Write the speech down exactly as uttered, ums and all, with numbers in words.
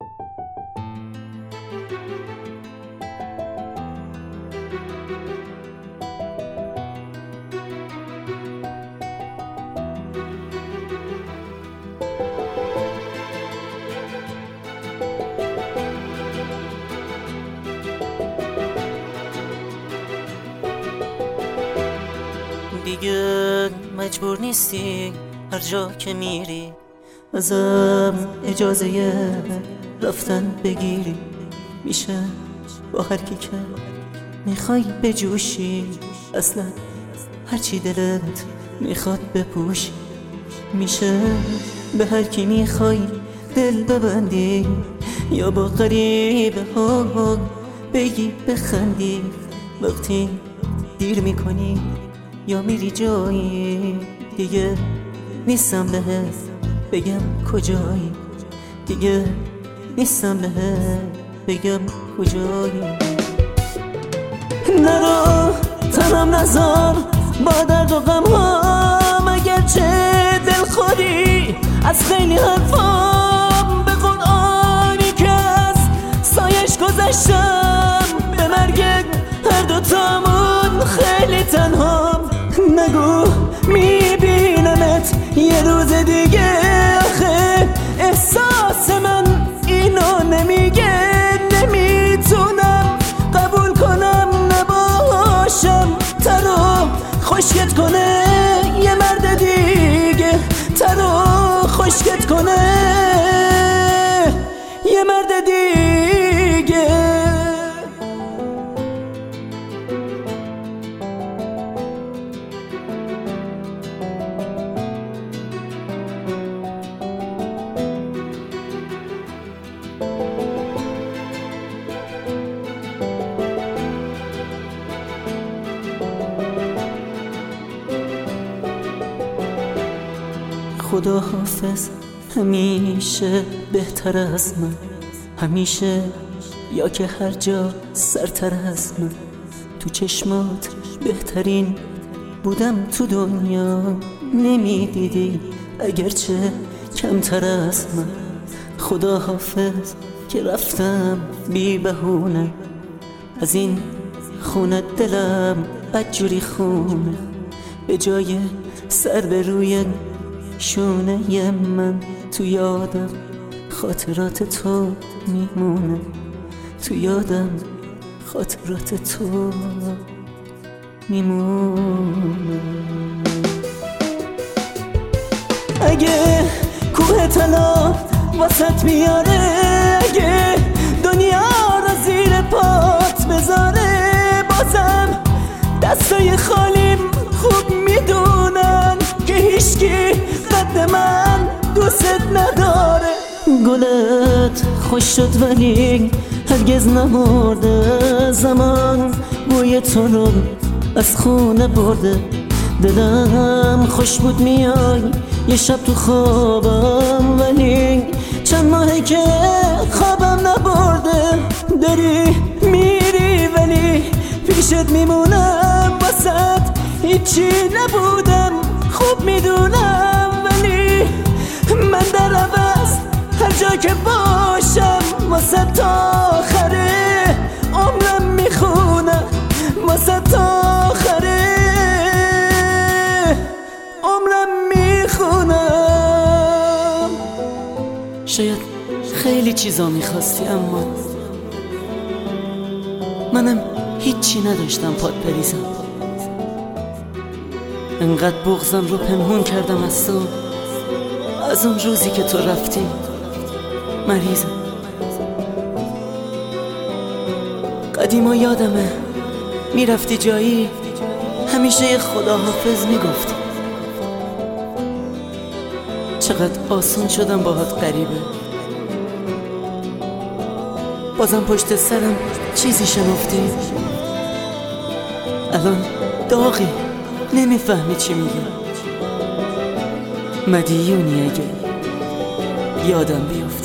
دیگه مجبور نیستی هر جا که میری ازم اجازه رفتن بگیری. میشه با هر کی که میخوای بجوشی، اصلا هرچی دلت میخواد بپوشی. میشه به هر کی میخوای دل ببندی، یا با غریبه ها بگی بخندی. وقتی دیر میکنی یا میری جایی، دیگه نیستم بهت بگم کجایی. دیگه نیستم بهت بگم کجایی. نرو تنم نذار با درد و غم ها، اگرچه دلخوری از خیلی حرفام. به قرآنی که از سایش گذشتم، به مرگ هر دوتامون خیلی تنهام. نگو میبینمت یه روز دیگه، آخه احساس من اینو نمیگه. نمیتونم قبول کنم نباشم تنو خشکت کنه یه مرد دیگه. تنو خشکت کنه یه مرد دیگه. خدا حافظ همیشه بهتر از من، همیشه یا که هر جا سرتر از من. تو چشمات بهترین بودم تو دنیا، نمیدیدی اگرچه کمتر از من. خدا حافظ که رفتم بی بهونه از این خونه، دلم بدجوری خونه. به جای سر به روی شونه ی من، تو یادم خاطرات تو میمونه. تو یادم خاطرات تو میمونه. اگه کوه طلا واسط میاره، اگه دنیا رو زیر پات بذاره، بازم دستای خالیم خوب میدونن که هیچکی قد من دوست نداره. گلت خوش شد ولی هرگز نمرده، زمان بوی تو رو از خونه برده. دلم خوش بود میای یه شب تو خوابم، ولی چند ماهه که خوابم نبرده. داری میری ولی پیشت میمونم، واسط هیچی نبودم خوب میدونم. ولی من در عوض هر جا که باشم واسه تا آخره عمرم میخونم، واسه تا آخره عمرم میخونم. شاید خیلی چیزا میخواستی، اما منم هیچی نداشتم پات بریزم. انقدر بغضم رو پنهون کردم از تو، از اون روزی که تو رفتی مریضم. قدیما یادمه میرفتی جایی، همیشه یه خداحافظ میگفتی. چقدر آسون شدم باهات غریبه، بازم پشت سرم چیزی شنفتی. الان داغی نمیفهمی چی میگم، مدیونی اگه یادم بیفته.